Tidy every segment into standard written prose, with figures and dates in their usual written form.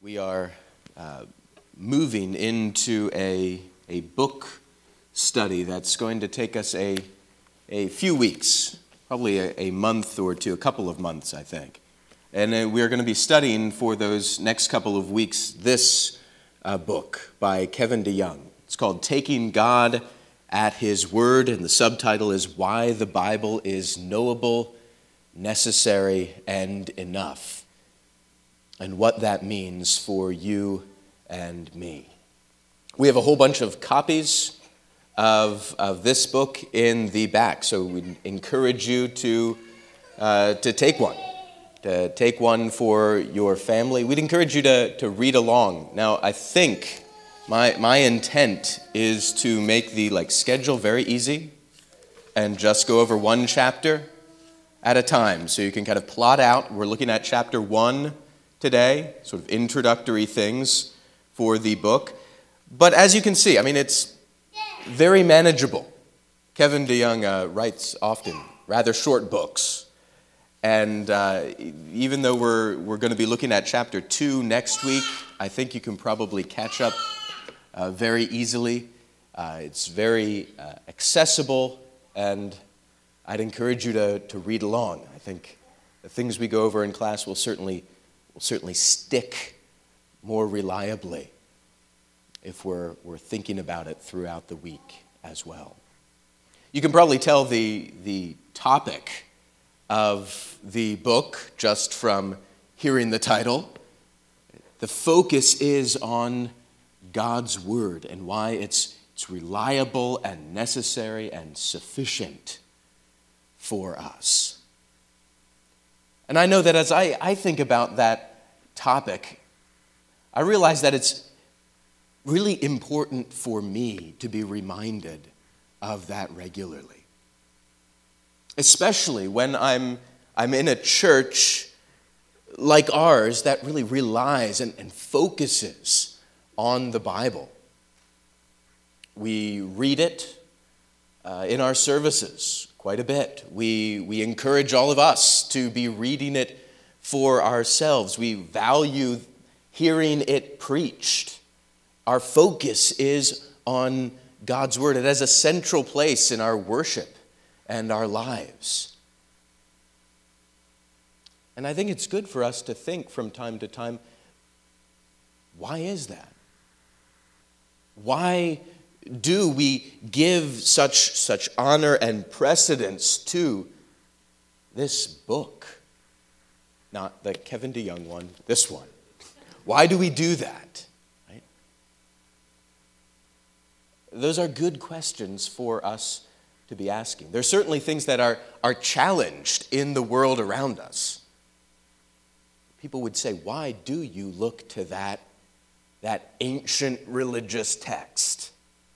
We are moving into a book study that's going to take us a few weeks, probably a month or two, a couple of months, I think. And we're going to be studying for those next couple of weeks this book by Kevin DeYoung. It's called Taking God at His Word, and the subtitle is Why the Bible is Knowable, Necessary, and Enough, and what that means for you and me. We have a whole bunch of copies of this book in the back, so we encourage you to take one. To take one for your family. We'd encourage you to read along. Now, I think my intent is to make the schedule very easy and just go over one chapter at a time, so you can kind of plot out. We're looking at chapter 1 today, sort of introductory things for the book. But as you can see, it's very manageable. Kevin DeYoung writes often rather short books. And even though we're going to be looking at chapter 2 next week, I think you can probably catch up very easily. It's very accessible, and I'd encourage you to read along. I think the things we go over in class will certainly stick more reliably if we're thinking about it throughout the week as well. You can probably tell the topic of the book just from hearing the title. The focus is on God's Word and why it's reliable and necessary and sufficient for us. And I know that as I think about that topic, I realize that it's really important for me to be reminded of that regularly. Especially when I'm in a church like ours that really relies and focuses on the Bible. We read it in our services quite a bit. We encourage all of us to be reading it for ourselves. We value hearing it preached. Our focus is on God's Word. It has a central place in our worship and our lives. And I think it's good for us to think from time to time, why is that? Why do we give such honor and precedence to this book? Not the Kevin DeYoung one, this one. Why do we do that? Right? Those are good questions for us to be asking. There's certainly things that are challenged in the world around us. People would say, why do you look to that ancient religious text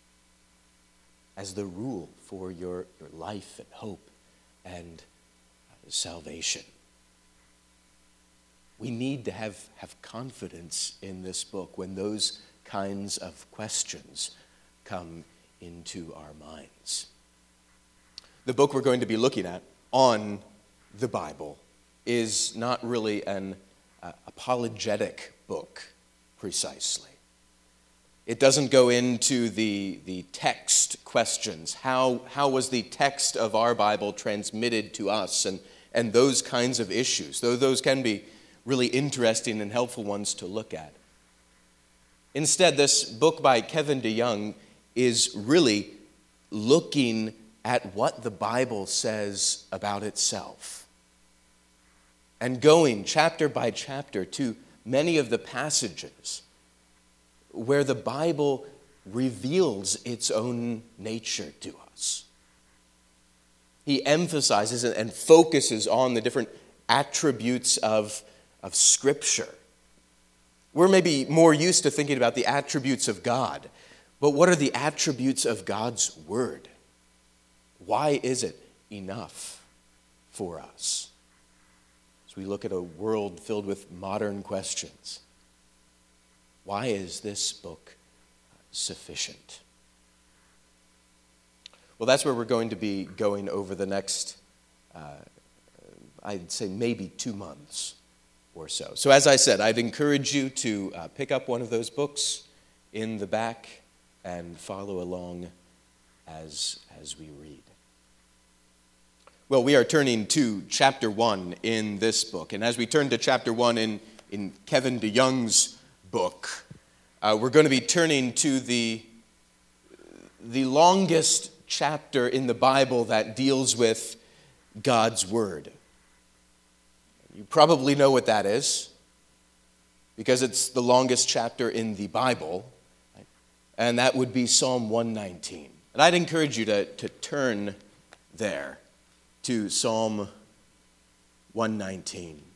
as the rule for your life and hope and salvation? We need to have confidence in this book when those kinds of questions come into our minds. The book we're going to be looking at on the Bible is not really an apologetic book precisely. It doesn't go into the text questions. How was the text of our Bible transmitted to us and those kinds of issues, though those can be really interesting and helpful ones to look at. Instead, this book by Kevin DeYoung is really looking at what the Bible says about itself and going chapter by chapter to many of the passages where the Bible reveals its own nature to us. He emphasizes and focuses on the different attributes of Scripture. We're maybe more used to thinking about the attributes of God, but what are the attributes of God's Word? Why is it enough for us? As we look at a world filled with modern questions, why is this book sufficient? Well, that's where we're going to be going over the next, I'd say maybe 2 months or so. So as I said, I'd encourage you to pick up one of those books in the back and follow along as we read. Well, we are turning to chapter 1 in this book. And as we turn to chapter 1 in Kevin DeYoung's book, we're going to be turning to the longest chapter in the Bible that deals with God's Word. You probably know what that is, because it's the longest chapter in the Bible, right? And that would be Psalm 119. And I'd encourage you to turn there to Psalm 119.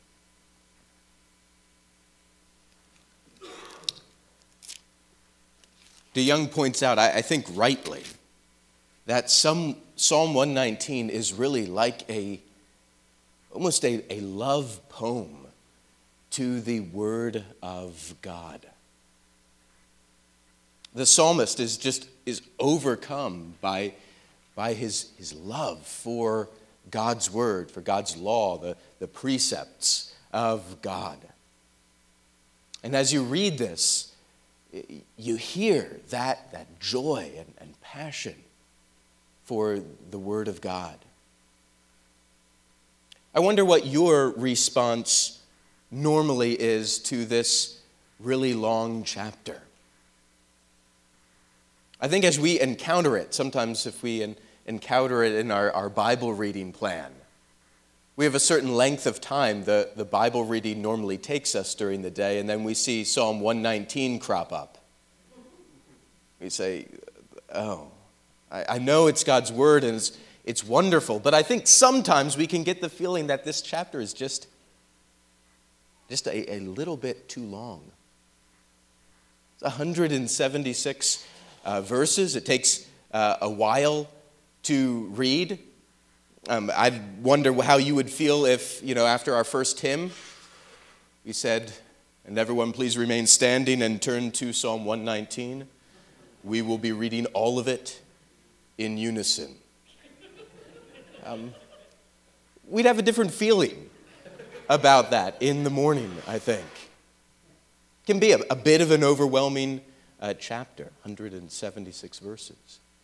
DeYoung points out, I think rightly, that Psalm 119 is really like almost a love poem to the Word of God. The psalmist is overcome by his love for God's Word, for God's law, the precepts of God. And as you read this, you hear that joy and passion for the Word of God. I wonder what your response normally is to this really long chapter. I think as we encounter it, sometimes if we encounter it in our Bible reading plan, we have a certain length of time the Bible reading normally takes us during the day, and then we see Psalm 119 crop up. We say, oh, I know it's God's Word and it's wonderful, but I think sometimes we can get the feeling that this chapter is just a little bit too long. It's 176 verses. It takes a while to read. I wonder how you would feel if, after our first hymn, we said, and everyone please remain standing and turn to Psalm 119. We will be reading all of it in unison. We'd have a different feeling about that in the morning, I think. It can be a bit of an overwhelming chapter, 176 verses.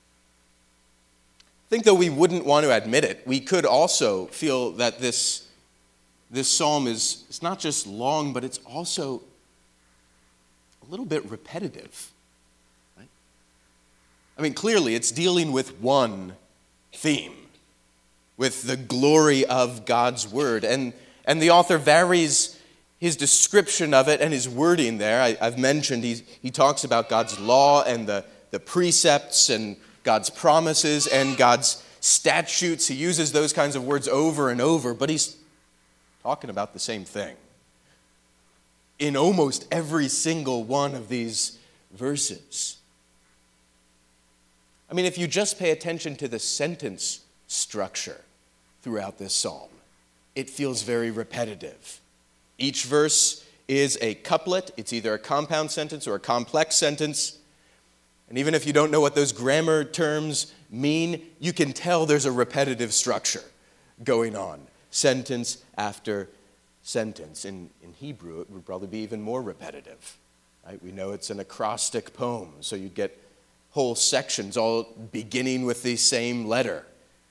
I think though we wouldn't want to admit it, we could also feel that this psalm is not just long, but it's also a little bit repetitive. Right? I mean, clearly it's dealing with one theme, with the glory of God's Word. And the author varies his description of it and his wording there. I've mentioned he talks about God's law and the precepts and God's promises and God's statutes. He uses those kinds of words over and over, but he's talking about the same thing in almost every single one of these verses. I mean, if you just pay attention to the sentence structure throughout this psalm, it feels very repetitive. Each verse is a couplet. It's either a compound sentence or a complex sentence. And even if you don't know what those grammar terms mean, you can tell there's a repetitive structure going on, sentence after sentence. In Hebrew, it would probably be even more repetitive. Right? We know it's an acrostic poem, so you get whole sections all beginning with the same letter.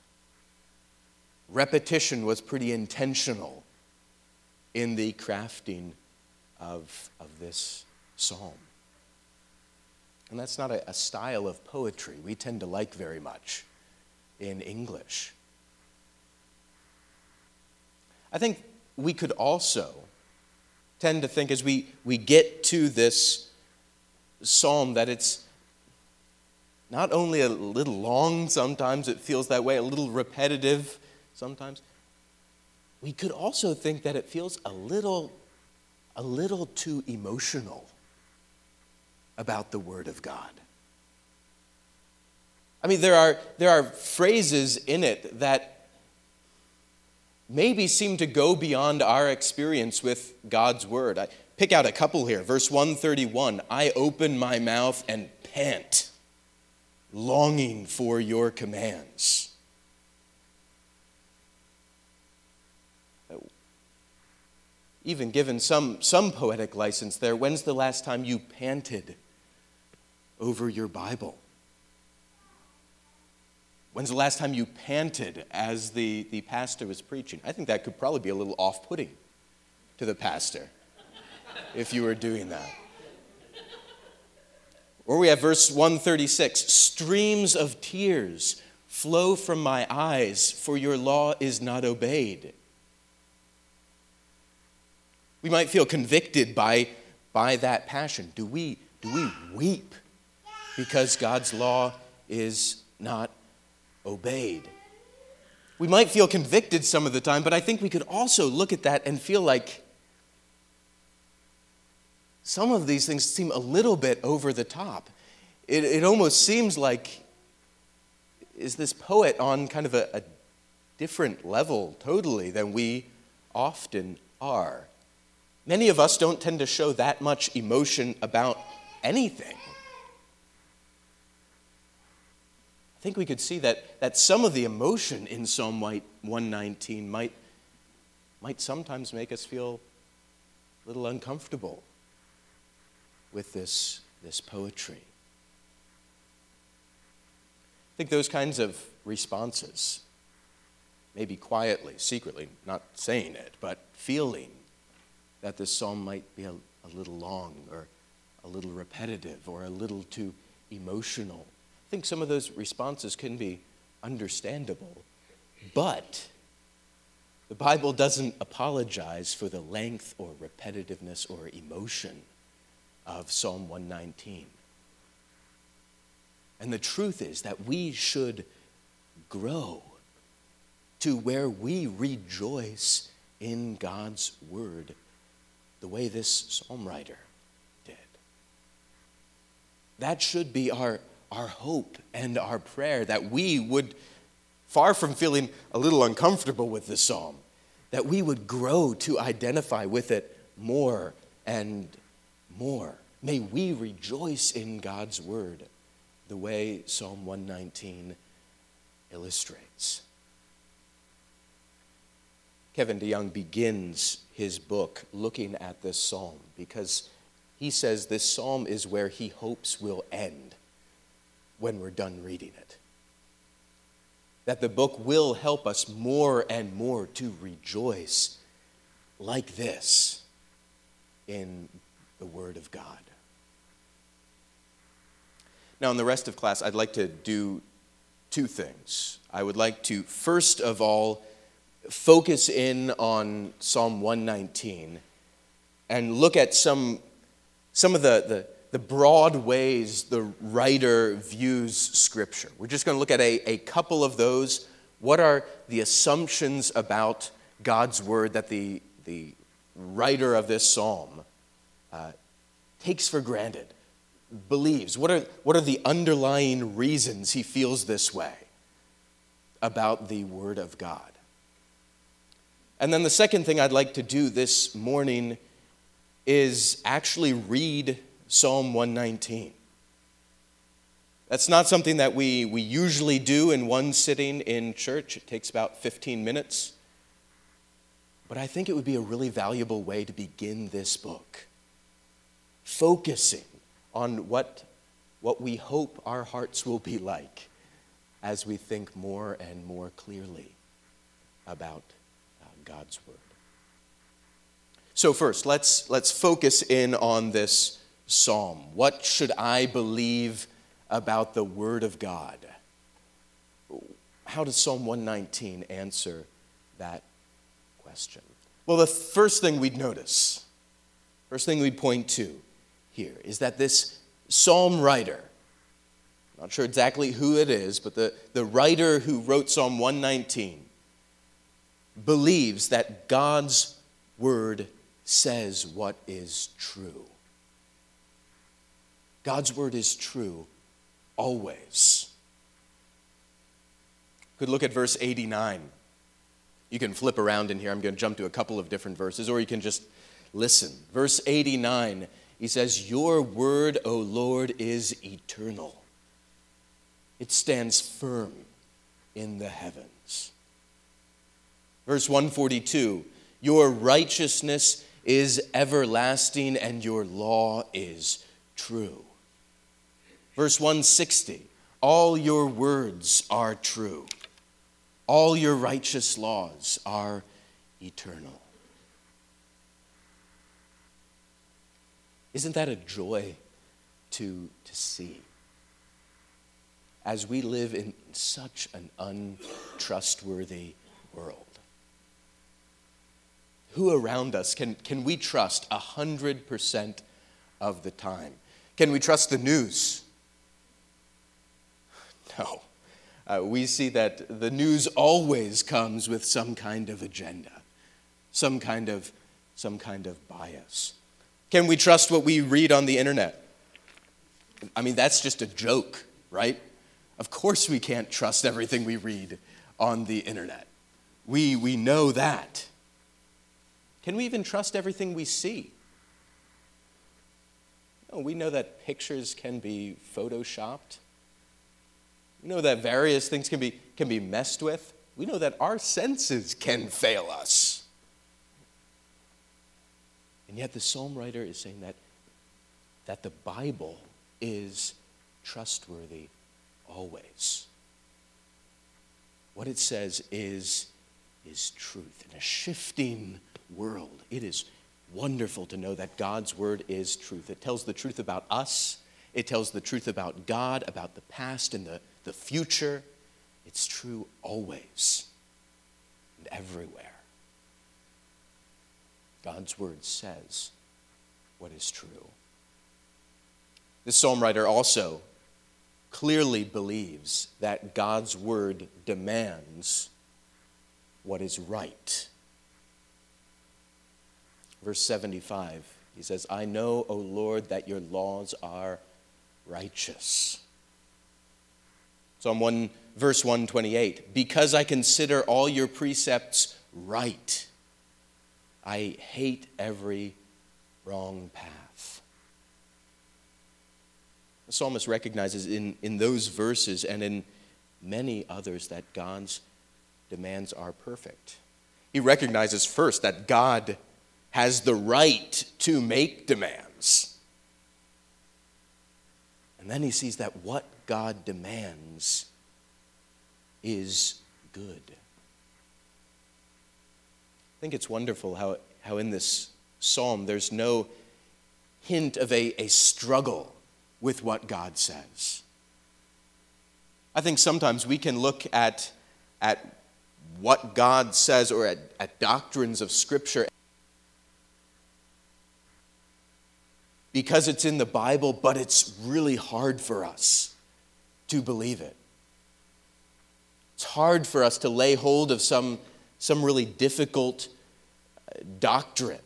Repetition was pretty intentional in the crafting of this psalm. And that's not a style of poetry we tend to like very much in English. I think we could also tend to think as we get to this psalm that it's not only a little long, sometimes it feels that way, a little repetitive sometimes. We could also think that it feels a little too emotional about the Word of God. I mean, there are phrases in it that maybe seem to go beyond our experience with God's Word. I pick out a couple here. Verse 131, I open my mouth and pant, longing for your commands. even given some poetic license there. When's the last time you panted over your Bible? When's the last time you panted as the pastor was preaching? I think that could probably be a little off-putting to the pastor if you were doing that. Or we have verse 136, streams of tears flow from my eyes, for your law is not obeyed. We might feel convicted by that passion. Do we weep because God's law is not obeyed? We might feel convicted some of the time, but I think we could also look at that and feel like some of these things seem a little bit over the top. It almost seems like, is this poet on kind of a different level totally than we often are? Many of us don't tend to show that much emotion about anything. I think we could see that some of the emotion in Psalm 119 might sometimes make us feel a little uncomfortable with this poetry. I think those kinds of responses, maybe quietly, secretly, not saying it, but feeling that this psalm might be a little long or a little repetitive or a little too emotional. I think some of those responses can be understandable, but the Bible doesn't apologize for the length or repetitiveness or emotion of Psalm 119. And the truth is that we should grow to where we rejoice in God's word the way this psalm writer did. That should be our hope and our prayer, that we would, far from feeling a little uncomfortable with this psalm, that we would grow to identify with it more and more. May we rejoice in God's word the way Psalm 119 illustrates. Kevin DeYoung begins his book looking at this psalm because he says this psalm is where he hopes we'll end when we're done reading it. That the book will help us more and more to rejoice like this in the Word of God. Now, in the rest of class, I'd like to do two things. I would like to, first of all, focus in on Psalm 119 and look at some of the broad ways the writer views Scripture. We're just going to look at a couple of those. What are the assumptions about God's Word that the writer of this psalm takes for granted, believes? What are the underlying reasons he feels this way about the Word of God? And then the second thing I'd like to do this morning is actually read Psalm 119. That's not something that we usually do in one sitting in church. It takes about 15 minutes. But I think it would be a really valuable way to begin this book, focusing on what we hope our hearts will be like as we think more and more clearly about God's Word. So first, let's focus in on this psalm. What should I believe about the Word of God? How does Psalm 119 answer that question? Well, the first thing we'd notice, first thing we'd point to here is that this psalm writer, not sure exactly who it is, but the writer who wrote Psalm 119 believes that God's Word says what is true. God's Word is true always. Could look at verse 89. You can flip around in here. I'm going to jump to a couple of different verses, or you can just listen. Verse 89, he says, "Your word, O Lord, is eternal. It stands firm in the heavens." Verse 142, "Your righteousness is everlasting, and your law is true. Verse 160, all your words are true. All your righteous laws are eternal. Isn't that a joy to see? As we live in such an untrustworthy world. Who around us can we trust 100% of the time? Can we trust the news? No. We see that the news always comes with some kind of agenda, some kind of bias. Can we trust what we read on the internet? I mean, that's just a joke, right? Of course we can't trust everything we read on the internet. We know that. Can we even trust everything we see? No, we know that pictures can be photoshopped. We know that various things can be messed with. We know that our senses can fail us. And yet the psalm writer is saying that the Bible is trustworthy always. What it says is truth. In a shifting world, it is wonderful to know that God's word is truth. It tells the truth about us. It tells the truth about God, about the past and the future. It's true always and everywhere. God's word says what is true. This psalm writer also clearly believes that God's word demands what is right. Verse 75, he says, I know, O Lord, that your laws are righteous. Psalm verse 128, because I consider all your precepts right, I hate every wrong path. The psalmist recognizes in those verses and in many others that God's demands are perfect. He recognizes first that God has the right to make demands. And then he sees that what God demands is good. I think it's wonderful how in this psalm there's no hint of a struggle with what God says. I think sometimes we can look at what God says or at doctrines of Scripture because it's in the Bible, but it's really hard for us to believe it. It's hard for us to lay hold of some really difficult doctrine.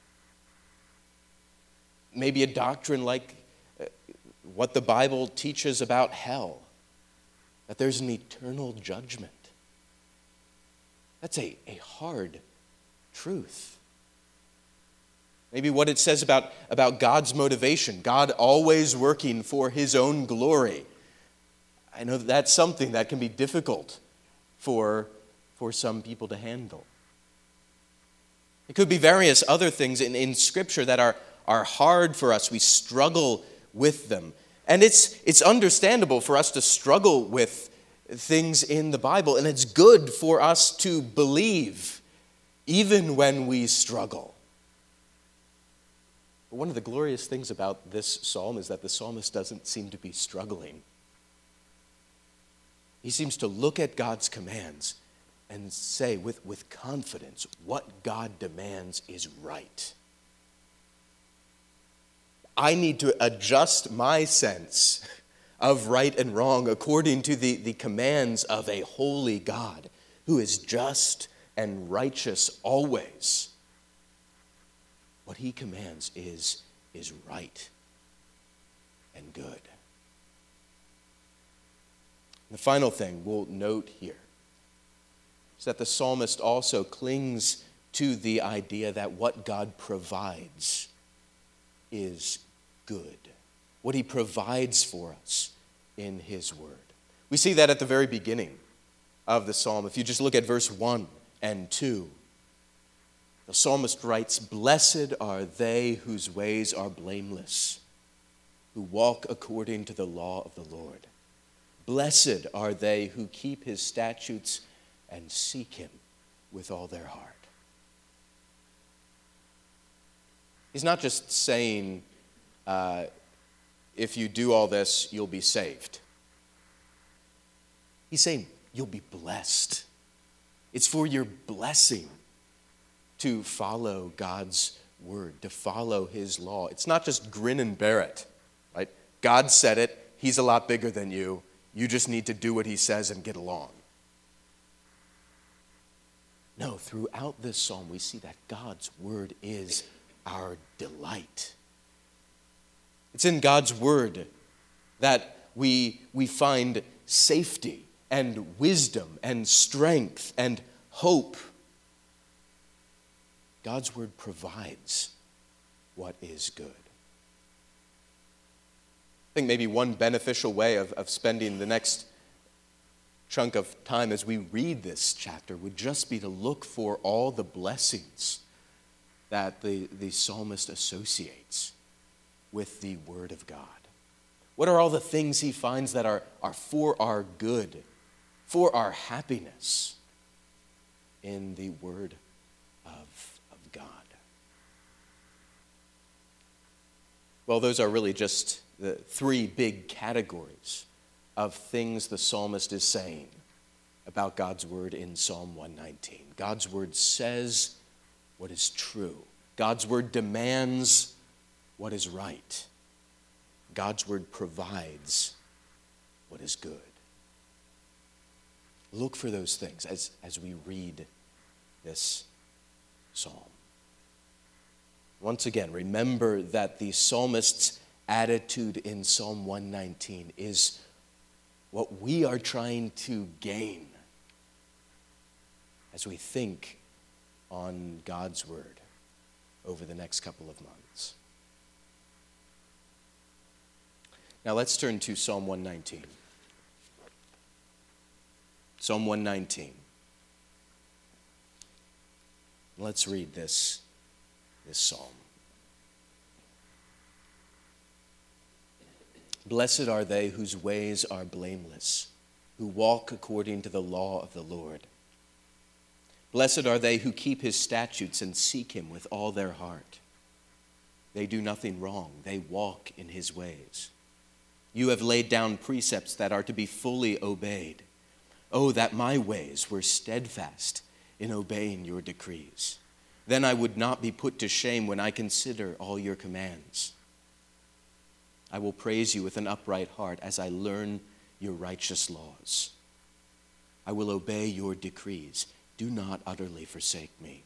Maybe a doctrine like what the Bible teaches about hell, that there's an eternal judgment. That's a hard truth. Maybe what it says about God's motivation, God always working for his own glory. I know that's something that can be difficult for some people to handle. It could be various other things in Scripture that are hard for us. We struggle with them. And it's understandable for us to struggle with things in the Bible, and it's good for us to believe even when we struggle. But one of the glorious things about this psalm is that the psalmist doesn't seem to be struggling. He seems to look at God's commands and say with confidence, what God demands is right. I need to adjust my sense of right and wrong according to the commands of a holy God who is just and righteous always. What he commands is right and good. The final thing we'll note here is that the psalmist also clings to the idea that what God provides is good. What he provides for us in his word. We see that at the very beginning of the psalm. If you just look at verse 1 and 2, The psalmist writes, "Blessed are they whose ways are blameless, who walk according to the law of the Lord. Blessed are they who keep his statutes and seek him with all their heart." He's not just saying, if you do all this, you'll be saved. He's saying, you'll be blessed. It's for your blessing to follow God's word, to follow his law. It's not just grin and bear it, right? God said it. He's a lot bigger than you. You just need to do what he says and get along. No, throughout this psalm, we see that God's word is our delight. It's in God's word that we find safety and wisdom and strength and hope. God's word provides what is good. I think maybe one beneficial way of spending the next chunk of time as we read this chapter would just be to look for all the blessings that the psalmist associates with the word of God. What are all the things he finds that are for our good, for our happiness in the word of God? Well, those are really just the three big categories of things the psalmist is saying about God's word in Psalm 119. God's word says what is true. God's word demands what is right. God's word provides what is good. Look for those things as we read this psalm. Once again, remember that the psalmist's attitude in Psalm 119 is what we are trying to gain as we think on God's word over the next couple of months. Now let's turn to Psalm 119. Psalm 119. Let's read this psalm. Blessed are they whose ways are blameless, who walk according to the law of the Lord. Blessed are they who keep his statutes and seek him with all their heart. They do nothing wrong. They walk in his ways. You have laid down precepts that are to be fully obeyed. Oh, that my ways were steadfast in obeying your decrees. Then I would not be put to shame when I consider all your commands. I will praise you with an upright heart as I learn your righteous laws. I will obey your decrees. Do not utterly forsake me.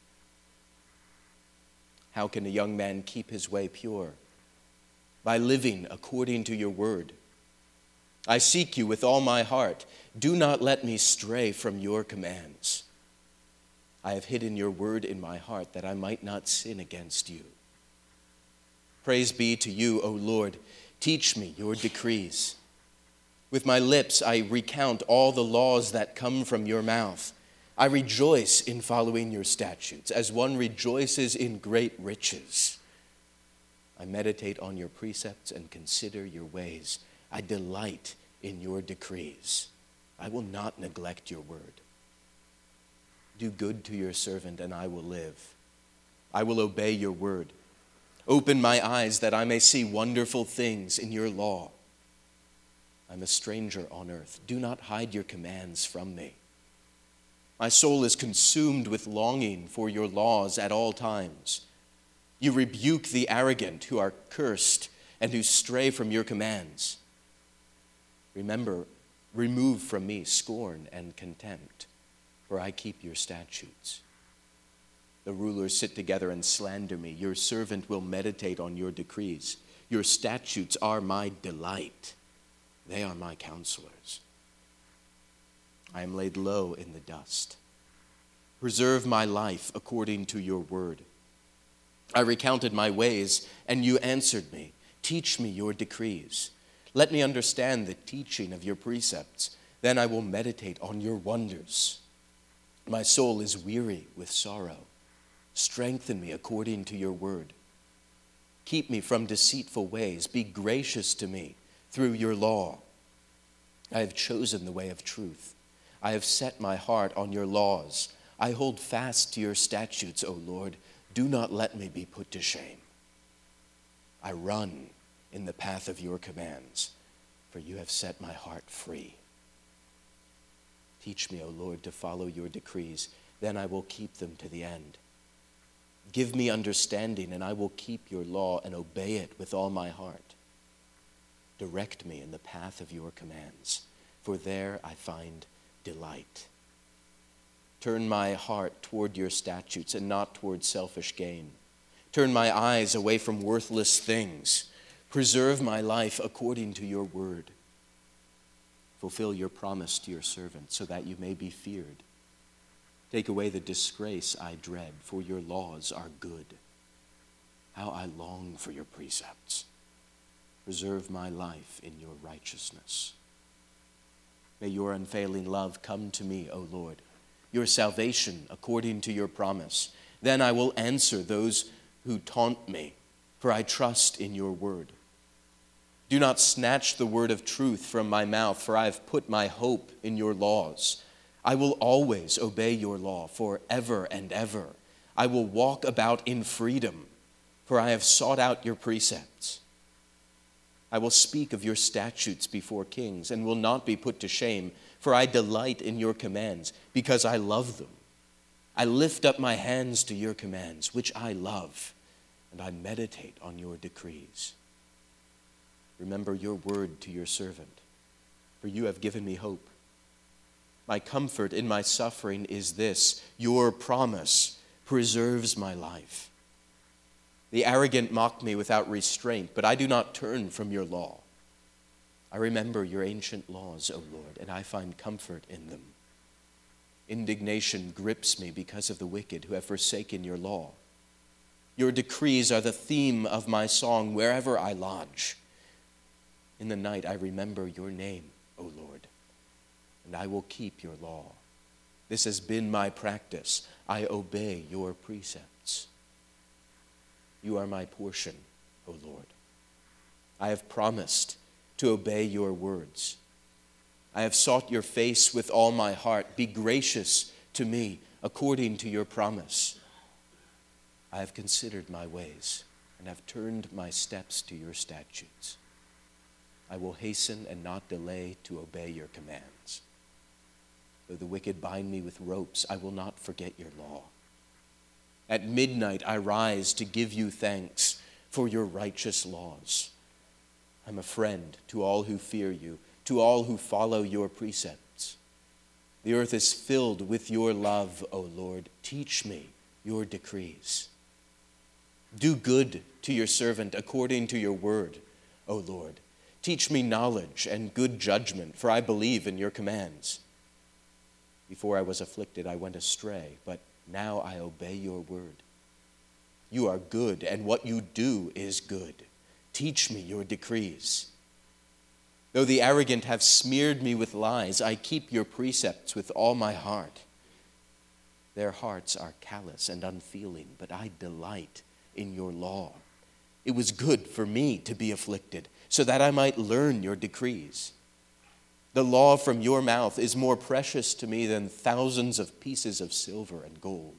How can a young man keep his way pure? By living according to your word. I seek you with all my heart. Do not let me stray from your commands. I have hidden your word in my heart that I might not sin against you. Praise be to you, O Lord. Teach me your decrees. With my lips I recount all the laws that come from your mouth. I rejoice in following your statutes, as one rejoices in great riches. I meditate on your precepts and consider your ways. I delight in your decrees. I will not neglect your word. Do good to your servant, and I will live. I will obey your word. Open my eyes that I may see wonderful things in your law. I'm a stranger on earth. Do not hide your commands from me. My soul is consumed with longing for your laws at all times. You rebuke the arrogant who are cursed and who stray from your commands. Remove from me scorn and contempt, for I keep your statutes. The rulers sit together and slander me. Your servant will meditate on your decrees. Your statutes are my delight. They are my counselors. I am laid low in the dust. Preserve my life according to your word. I recounted my ways, and you answered me. Teach me your decrees. Let me understand the teaching of your precepts. Then I will meditate on your wonders. My soul is weary with sorrow. Strengthen me according to your word. Keep me from deceitful ways. Be gracious to me through your law. I have chosen the way of truth. I have set my heart on your laws. I hold fast to your statutes, O Lord. Do not let me be put to shame. I run in the path of your commands, for you have set my heart free. Teach me, O Lord, to follow your decrees. Then I will keep them to the end. Give me understanding, and I will keep your law and obey it with all my heart. Direct me in the path of your commands, for there I find delight. Turn my heart toward your statutes and not toward selfish gain. Turn my eyes away from worthless things. Preserve my life according to your word. Fulfill your promise to your servant so that you may be feared. Take away the disgrace I dread, for your laws are good. How I long for your precepts. Preserve my life in your righteousness. May your unfailing love come to me, O Lord, your salvation according to your promise. Then I will answer those who taunt me, for I trust in your word. Do not snatch the word of truth from my mouth, for I have put my hope in your laws. I will always obey your law forever and ever. I will walk about in freedom, for I have sought out your precepts. I will speak of your statutes before kings and will not be put to shame, for I delight in your commands because I love them. I lift up my hands to your commands, which I love, and I meditate on your decrees. Remember your word to your servant, for you have given me hope. My comfort in my suffering is this: your promise preserves my life. The arrogant mock me without restraint, but I do not turn from your law. I remember your ancient laws, O Lord, and I find comfort in them. Indignation grips me because of the wicked who have forsaken your law. Your decrees are the theme of my song wherever I lodge. In the night I remember your name, O Lord, and I will keep your law. This has been my practice. I obey your precepts. You are my portion, O Lord. I have promised to obey your words. I have sought your face with all my heart. Be gracious to me according to your promise. I have considered my ways and have turned my steps to your statutes. I will hasten and not delay to obey your commands. Though the wicked bind me with ropes, I will not forget your law. At midnight I rise to give you thanks for your righteous laws. I'm a friend to all who fear you, to all who follow your precepts. The earth is filled with your love, O Lord. Teach me your decrees. Do good to your servant according to your word, O Lord. Teach me knowledge and good judgment, for I believe in your commands. Before I was afflicted, I went astray, but now I obey your word. You are good, and what you do is good. Teach me your decrees. Though the arrogant have smeared me with lies, I keep your precepts with all my heart. Their hearts are callous and unfeeling, but I delight in your law. It was good for me to be afflicted, so that I might learn your decrees. The law from your mouth is more precious to me than thousands of pieces of silver and gold.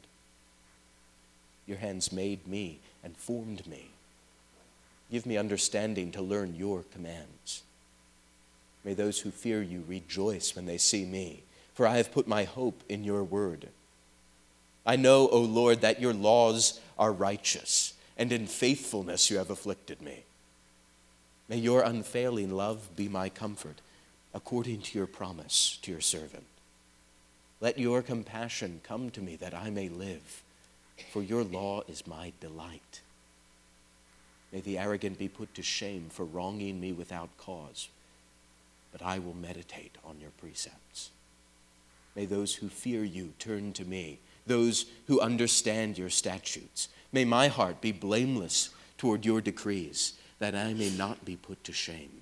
Your hands made me and formed me. Give me understanding to learn your commands. May those who fear you rejoice when they see me, for I have put my hope in your word. I know, O Lord, that your laws are righteous, and in faithfulness you have afflicted me. May your unfailing love be my comfort, according to your promise to your servant. Let your compassion come to me that I may live, for your law is my delight. May the arrogant be put to shame for wronging me without cause, but I will meditate on your precepts. May those who fear you turn to me, those who understand your statutes. May my heart be blameless toward your decrees, that I may not be put to shame.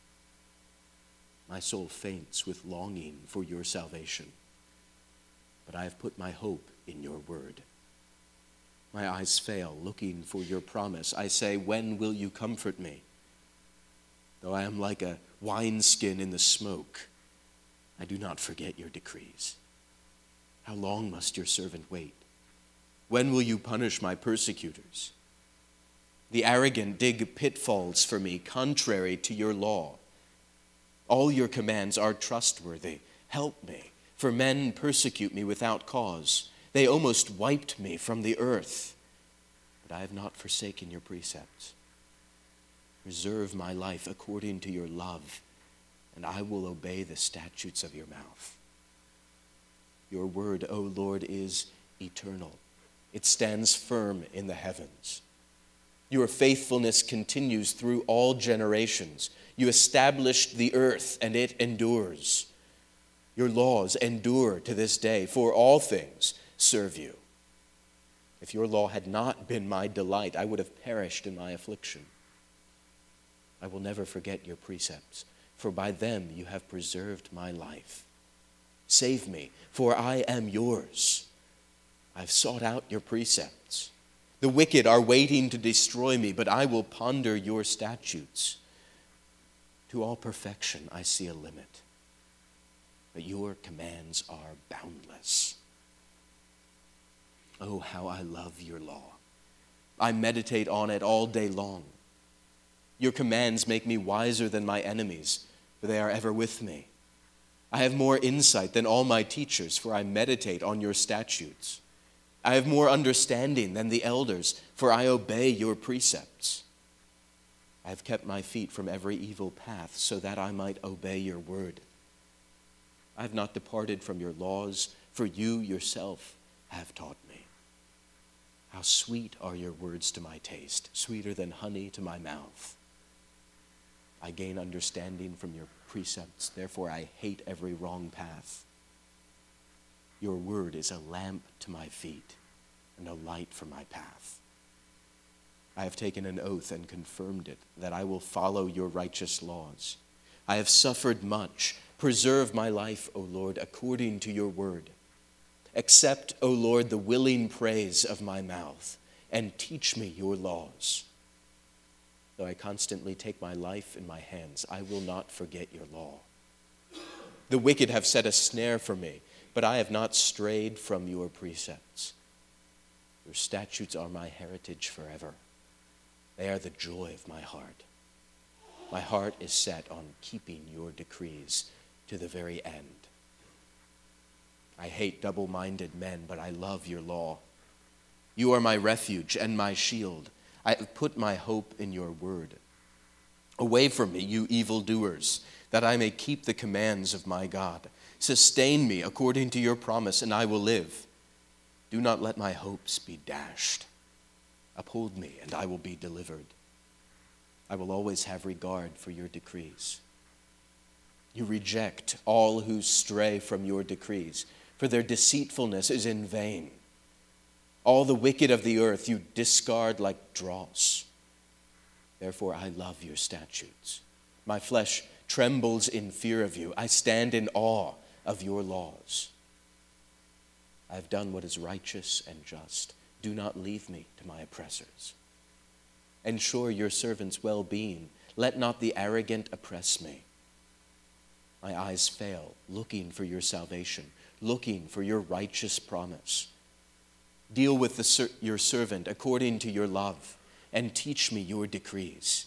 My soul faints with longing for your salvation, but I have put my hope in your word. My eyes fail, looking for your promise. I say, when will you comfort me? Though I am like a wineskin in the smoke, I do not forget your decrees. How long must your servant wait? When will you punish my persecutors? The arrogant dig pitfalls for me, contrary to your law. All your commands are trustworthy. Help me, for men persecute me without cause. They almost wiped me from the earth, but I have not forsaken your precepts. Preserve my life according to your love, and I will obey the statutes of your mouth. Your word, O Lord, is eternal. It stands firm in the heavens. Your faithfulness continues through all generations. You established the earth, and it endures. Your laws endure to this day, for all things serve you. If your law had not been my delight, I would have perished in my affliction. I will never forget your precepts, for by them you have preserved my life. Save me, for I am yours. I've sought out your precepts. The wicked are waiting to destroy me, but I will ponder your statutes. To all perfection I see a limit, but your commands are boundless. Oh, how I love your law. I meditate on it all day long. Your commands make me wiser than my enemies, for they are ever with me. I have more insight than all my teachers, for I meditate on your statutes. I have more understanding than the elders, for I obey your precepts. I have kept my feet from every evil path, so that I might obey your word. I have not departed from your laws, for you yourself have taught me. How sweet are your words to my taste, sweeter than honey to my mouth. I gain understanding from your precepts, therefore I hate every wrong path. Your word is a lamp to my feet and a light for my path. I have taken an oath and confirmed it, that I will follow your righteous laws. I have suffered much. Preserve my life, O Lord, according to your word. Accept, O Lord, the willing praise of my mouth, and teach me your laws. Though I constantly take my life in my hands, I will not forget your law. The wicked have set a snare for me, but I have not strayed from your precepts. Your statutes are my heritage forever. They are the joy of my heart. My heart is set on keeping your decrees to the very end. I hate double-minded men, but I love your law. You are my refuge and my shield. I have put my hope in your word. Away from me, you evildoers, that I may keep the commands of my God. Sustain me according to your promise, and I will live. Do not let my hopes be dashed. Uphold me, and I will be delivered. I will always have regard for your decrees. You reject all who stray from your decrees, for their deceitfulness is in vain. All the wicked of the earth you discard like dross. Therefore I love your statutes. My flesh trembles in fear of you. I stand in awe of your laws. I have done what is righteous and just. Do not leave me to my oppressors. Ensure your servant's well-being. Let not the arrogant oppress me. My eyes fail, looking for your salvation, looking for your righteous promise. Deal with your servant according to your love, and teach me your decrees.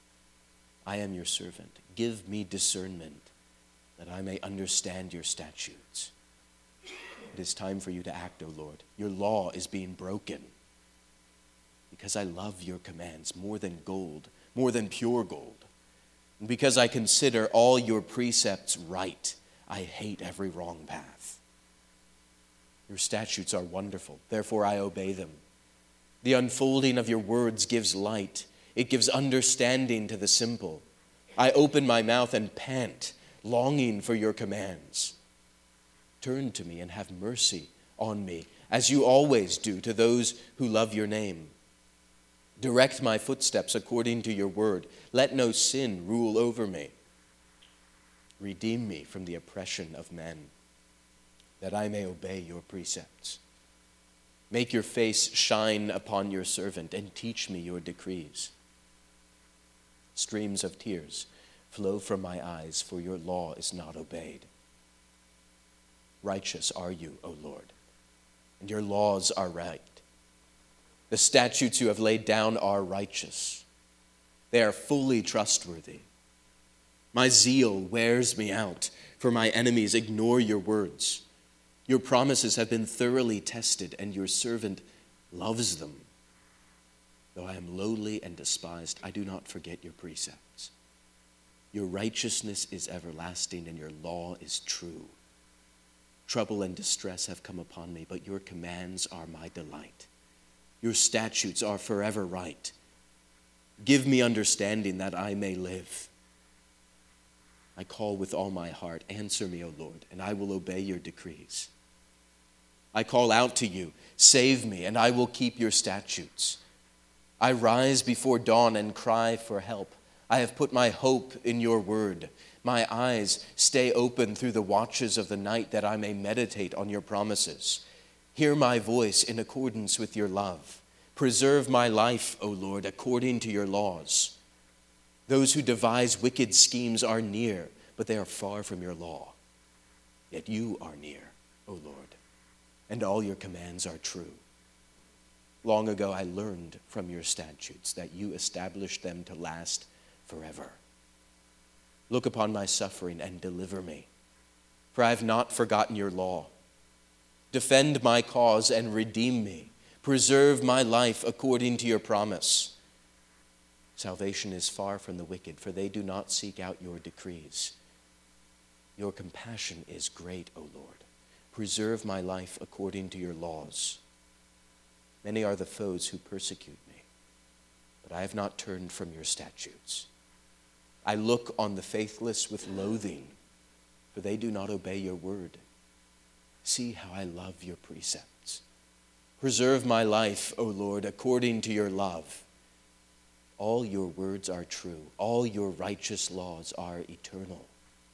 I am your servant. Give me discernment, that I may understand your statutes. It is time for you to act, O Lord. Your law is being broken. Because I love your commands more than gold, more than pure gold. And because I consider all your precepts right, I hate every wrong path. Your statutes are wonderful, therefore I obey them. The unfolding of your words gives light. It gives understanding to the simple. I open my mouth and pant, longing for your commands. Turn to me and have mercy on me, as you always do to those who love your name. Direct my footsteps according to your word. Let no sin rule over me. Redeem me from the oppression of men, that I may obey your precepts. Make your face shine upon your servant and teach me your decrees. Streams of tears flow from my eyes, for your law is not obeyed. Righteous are you, O Lord, and your laws are right. The statutes you have laid down are righteous. They are fully trustworthy. My zeal wears me out, for my enemies ignore your words. Your promises have been thoroughly tested, and your servant loves them. Though I am lowly and despised, I do not forget your precepts. Your righteousness is everlasting, and your law is true. Trouble and distress have come upon me, but your commands are my delight. Your statutes are forever right. Give me understanding that I may live. I call with all my heart. Answer me, O Lord, and I will obey your decrees. I call out to you, save me, and I will keep your statutes. I rise before dawn and cry for help. I have put my hope in your word. My eyes stay open through the watches of the night, that I may meditate on your promises. Hear my voice in accordance with your love. Preserve my life, O Lord, according to your laws. Those who devise wicked schemes are near, but they are far from your law. Yet you are near, O Lord, and all your commands are true. Long ago I learned from your statutes that you established them to last forever. Look upon my suffering and deliver me, for I have not forgotten your law. Defend my cause and redeem me. Preserve my life according to your promise. Salvation is far from the wicked, for they do not seek out your decrees. Your compassion is great, O Lord. Preserve my life according to your laws. Many are the foes who persecute me, but I have not turned from your statutes. I look on the faithless with loathing, for they do not obey your word. See how I love your precepts. Preserve my life, O Lord, according to your love. All your words are true. All your righteous laws are eternal.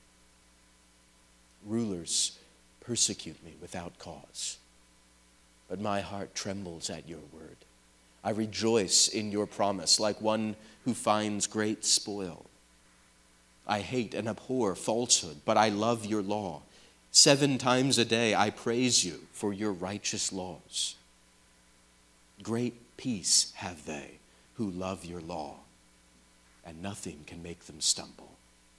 Rulers persecute me without cause, but my heart trembles at your word. I rejoice in your promise like one who finds great spoil. I hate and abhor falsehood, but I love your law. 7 times a day I praise you for your righteous laws. Great peace have they who love your law, and nothing can make them stumble.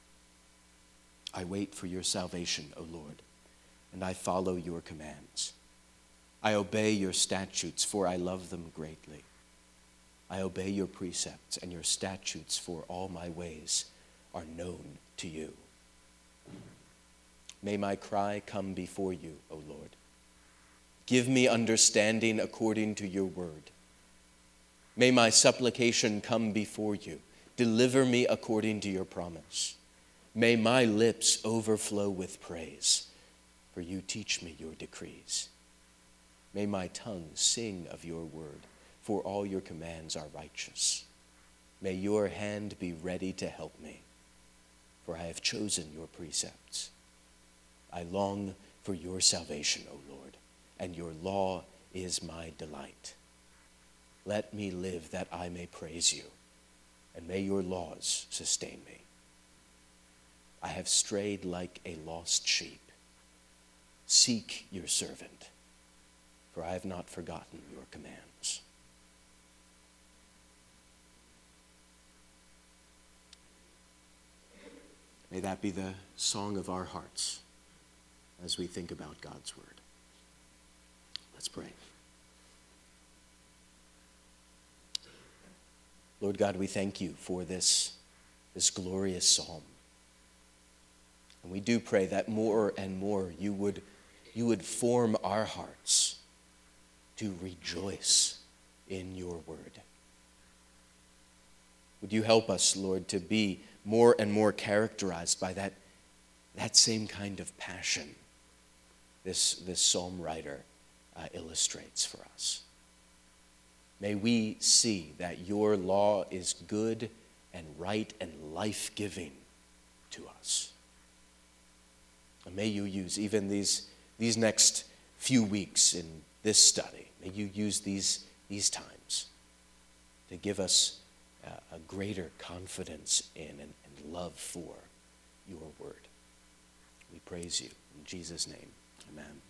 I wait for your salvation, O Lord, and I follow your commands. I obey your statutes, for I love them greatly. I obey your precepts and your statutes, for all my ways are known to you. May my cry come before you, O Lord. Give me understanding according to your word. May my supplication come before you. Deliver me according to your promise. May my lips overflow with praise, for you teach me your decrees. May my tongue sing of your word, for all your commands are righteous. May your hand be ready to help me, for I have chosen your precepts. I long for your salvation, O Lord, and your law is my delight. Let me live that I may praise you, and may your laws sustain me. I have strayed like a lost sheep. Seek your servant, for I have not forgotten your commands. May that be the song of our hearts as we think about God's word. Let's pray. Lord God, we thank you for this glorious psalm. And we do pray that more and more you would form our hearts to rejoice in your word. Would you help us, Lord, to be more and more characterized by that same kind of passion this psalm writer illustrates for us. May we see that your law is good and right and life-giving to us. And may you use even these next few weeks in this study May you use these times to give us a greater confidence in and love for your word. We praise you. In Jesus' name, amen.